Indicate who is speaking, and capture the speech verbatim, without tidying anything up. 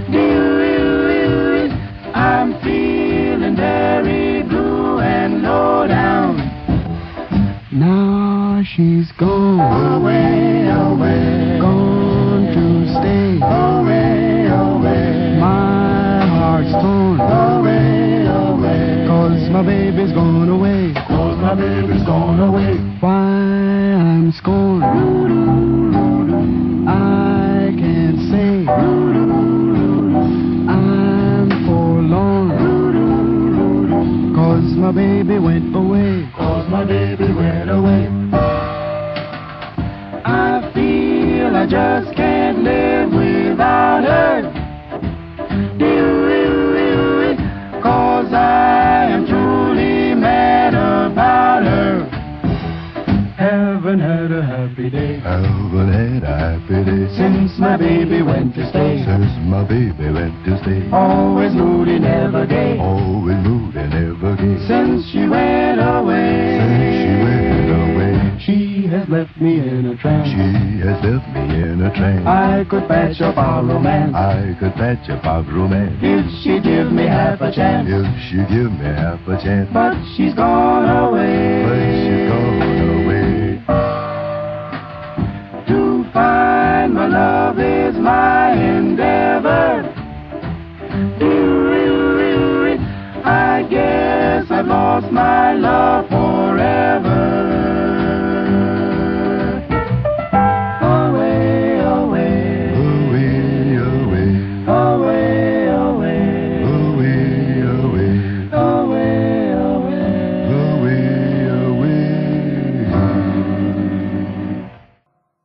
Speaker 1: I'm feeling very blue and low down.
Speaker 2: Now she's gone,
Speaker 1: Away, away,
Speaker 2: gone to stay.
Speaker 1: away, away,
Speaker 2: My heart's torn,
Speaker 1: away, away,
Speaker 2: 'cause my baby's gone away.
Speaker 1: 'cause my baby's gone away.
Speaker 2: Why I'm scorned, I can't say. I'm forlorn, 'cause my baby went away.
Speaker 1: 'Cause my baby went away. I feel I just can't live without her. 'Cause I am truly mad about her. Haven't had a happy day
Speaker 3: Haven't had a happy day
Speaker 1: since my baby went to stay.
Speaker 3: since my baby went to stay.
Speaker 1: Always moody, never gay.
Speaker 3: Always moved and never gay.
Speaker 1: Since she went away,
Speaker 3: Since she went away,
Speaker 1: she has left me in a trance.
Speaker 3: she has left me in a trance.
Speaker 1: I could patch up our romance
Speaker 3: I could patch up our romance
Speaker 1: if she give me half a chance.
Speaker 3: if she give me half a chance.
Speaker 1: But she's gone away.
Speaker 3: But she's gone away.
Speaker 1: To find my love is my endeavor. I guess I've lost my love